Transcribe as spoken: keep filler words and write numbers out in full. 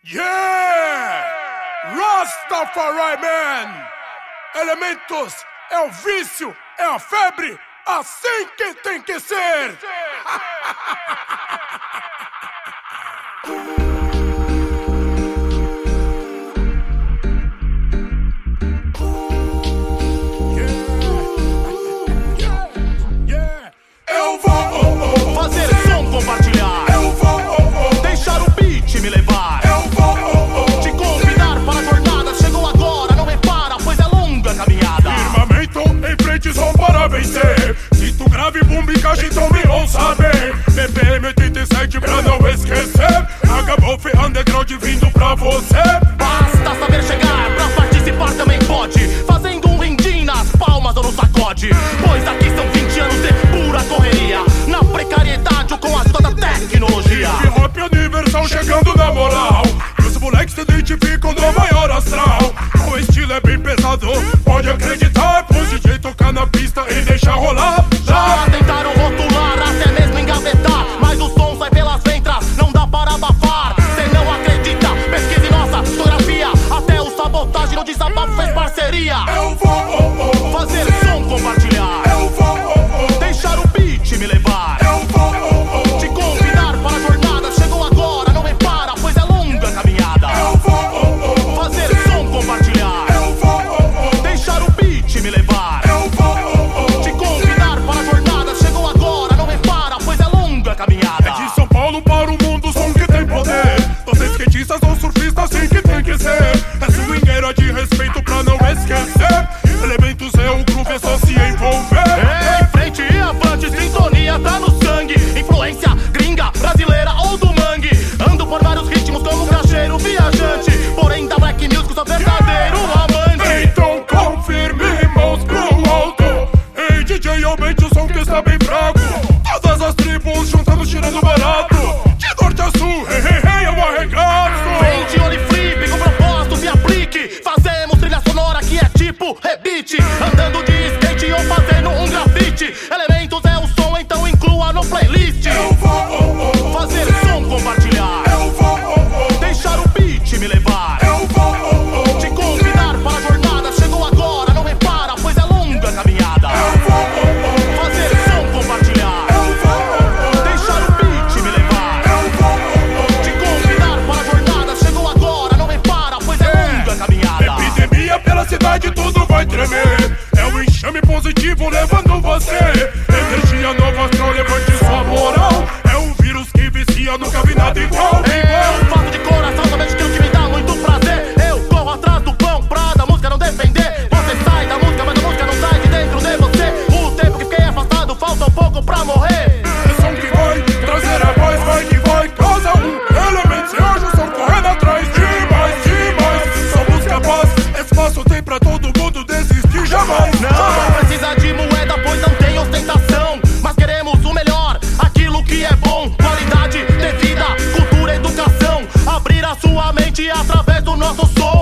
Yeah! Rastafari Man! Elementos é o vício, é a febre, assim que tem que ser! Eu vou fazer som, compartilhar. Eu vou deixar o beat me levar. Eu vou te convidar para a jornada. Chegou agora, não repara, pois é longa a caminhada. Firmamento em frente, som para vencer. Sinto grave, bumbica, então me ouça bem. B P M oitenta e sete pra não esquecer. Acabou underground vindo pra você. Basta saber chegar, pra participar também pode. Fazendo um rindim nas palmas ou no sacode. Pois aqui são vinte anos de pura correria, na precariedade ou com a ajuda da tecnologia. Hip hop universal chegando na moral. E os moleques se identificam no maior astral. O estilo é bem pesado, pode acreditar. Pois o jeito tocar na pista e deixar rolar. Já tentaram rotular, até mesmo engavetar, mas o som sai pelas ventras, não dá para abafar. Cê não acredita, pesquise nossa fotografia. Até o sabotagem no desabafo fez parceria. Eu vou fazer som, compartilhar. Eu vou deixar o beat me levar. Eu vou te convidar para a jornada. Chegou agora, não repara, pois é longa a caminhada. Eu vou fazer som, compartilhar. Eu vou deixar o beat me levar. Eu vou te convidar para a jornada. Chegou agora, não repara, pois é longa a caminhada. É de São Paulo para o mundo, som que tem poder. Vocês skatistas ou surfistas, assim que tem que ser. É swingueira de respeito pra não esquecer. Elementos é o groove, é só se envolver. É, em frente e avante, sintonia tá no sangue. Influência gringa, brasileira ou do mangue. Ando por vários ritmos como cacheiro viajante. Porém da black music sou verdadeiro amante. Então confirme mãos pro alto. Ei D J, aumente o som que está bem fraco. Todas as tribos juntando, tirando barato. De norte a sul, hey, hey, hey, eu arregaço. Vem de olho flip, com propósito se aplique. Fazemos trilha sonora que é tipo rebite. Andando de skate ou fazendo um grafite. Elementos é o som, então inclua no playlist. Eu vou fazer som, compartilhar. Eu vou deixar o beat me levar. Eu vou te convidar para a jornada. Chegou agora, não repara, pois é longa a caminhada. Eu vou fazer som, compartilhar. Eu vou deixar o beat me levar. Eu vou te convidar para a jornada. Chegou agora, não repara, pois é longa a caminhada. Epidemia pela cidade, tudo vai tremer. É um enxame positivo levando você. Energia nova astral, levante sua moral. É um vírus que vicia, nunca vi nada igual. Eu faço de coração somente aquilo que me dá muito prazer. Eu corro atrás do pão pra da música não depender. Você sai da música, mas a música não sai de dentro de você. O tempo que fiquei afastado, falta um pouco pra morrer. É som que vai trazer a voz, vai que vai. Cada um elemento, se hoje estão correndo atrás de mais, de mais. Somos capazes, espaço tem pra todo mundo desistir jamais. Não precisa de moeda, pois não tem ostentação. Mas queremos o melhor, aquilo que é bom. Qualidade de vida, cultura, educação. Abrir a sua mente através do nosso som.